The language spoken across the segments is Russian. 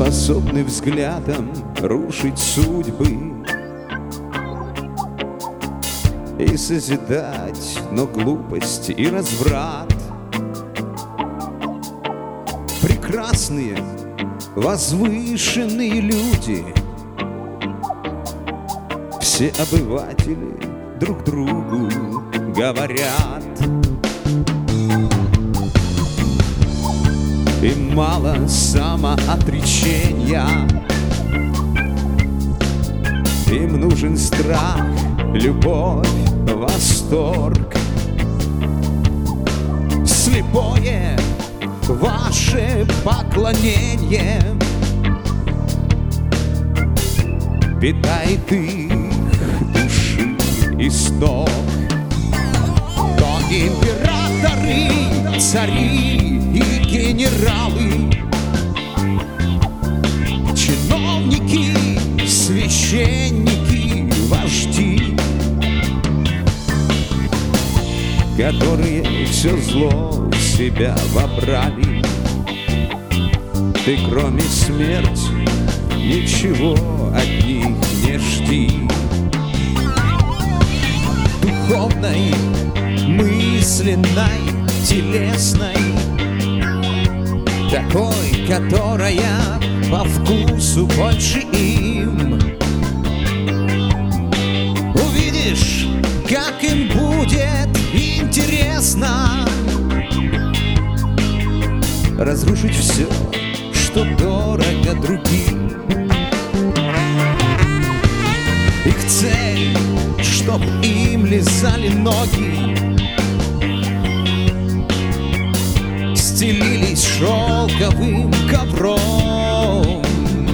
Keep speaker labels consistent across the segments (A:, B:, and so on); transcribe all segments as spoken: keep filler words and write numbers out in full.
A: способны взглядом рушить судьбы и созидать, но глупость и разврат. Прекрасные, возвышенные люди, все обыватели друг другу говорят. Им мало самоотречения, им нужен страх, любовь, восторг. Слепое ваше поклонение питает их души исток. То императоры, цари и генералы, чиновники, священники, вожди, которые все зло в себя вобрали. Ты, кроме смерти, ничего от них не жди. Духовной, мысленной, телесной, такой, которая по вкусу больше им. Увидишь, как им будет интересно разрушить все, что дорого другим. Их цель, чтоб им лизали ноги, стелились шелковым ковром,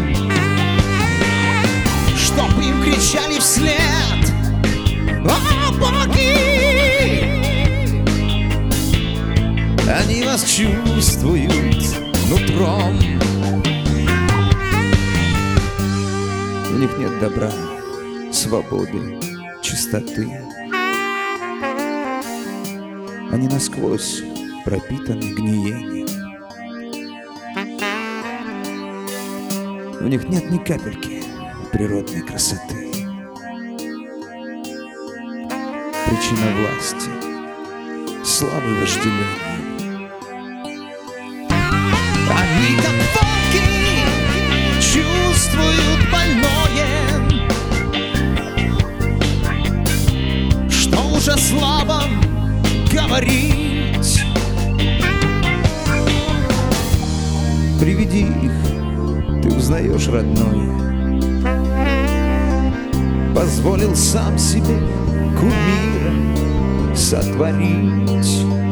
A: чтоб им кричали вслед: «О, боги!» Они вас чувствуют нутром. В них нет добра, свободы, чистоты. Они насквозь пропитаны гниением. В них нет ни капельки природной красоты. Причина власти, славы, вожделения. Они, как волки, чувствуют больное, что уже слабо говорить. Приведи их, ты узнаешь родное. Позволил сам себе кумира сотворить.